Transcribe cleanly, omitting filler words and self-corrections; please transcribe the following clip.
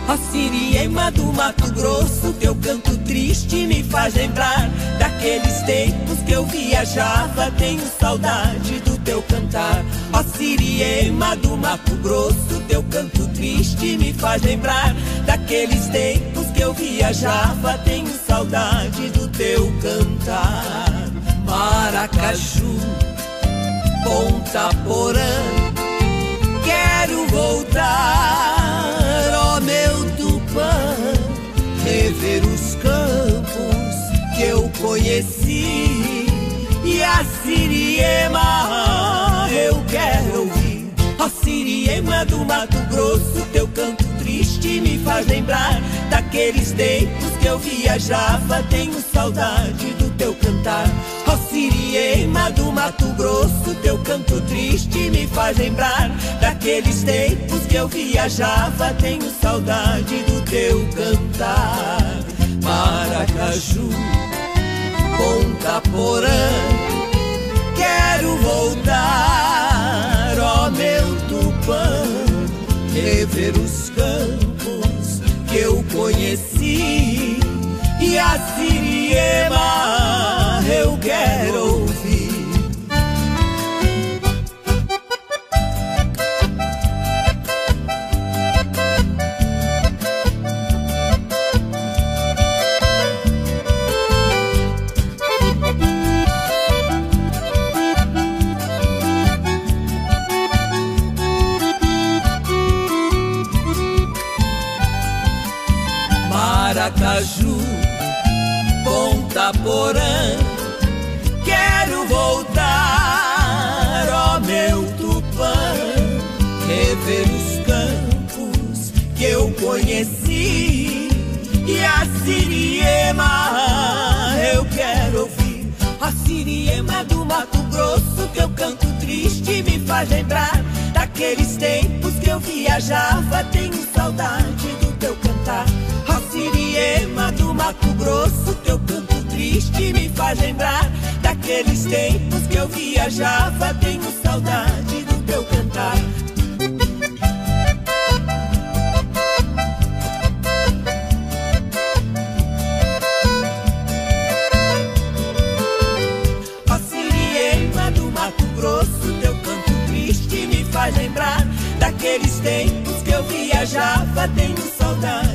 Ó Siriema do Mato Grosso, teu canto triste me faz lembrar daqueles tempos que eu viajava. Tenho saudade do teu cantar. Ó Siriema do Mato Grosso, teu canto triste me faz lembrar daqueles tempos que eu viajava. Tenho saudade do teu cantar. Maracaju, Ponta Porã, quero voltar, ó meu Tupã, rever os campos que eu conheci. E a Siriema eu quero ouvir. Ó Siriema do Mato Grosso, teu canto triste me faz lembrar daqueles tempos que eu viajava. Tenho saudade do teu cantar. Ó Siriema do Mato Grosso, teu canto triste me faz lembrar daqueles tempos que eu viajava. Tenho saudade do teu cantar. Maracaju, Ponta Porã, quero voltar, ó meu Tupã, rever os campos que eu conheci. E a Siriema eu quero ouvir. Maracaju, Ponta Porã, quero voltar, ó meu Tupã, rever os campos que eu conheci. E a Siriema eu quero ouvir. A Siriema do Mato Grosso, teu canto triste me faz lembrar daqueles tempos que eu viajava. Tenho saudade do teu cantar. Ó Siriema do Mato Grosso, teu canto triste me faz lembrar daqueles tempos que eu viajava. Tenho saudade do teu cantar. Ó Siriema do Mato Grosso, teu canto triste me faz lembrar daqueles tempos que eu viajava. Tenho saudade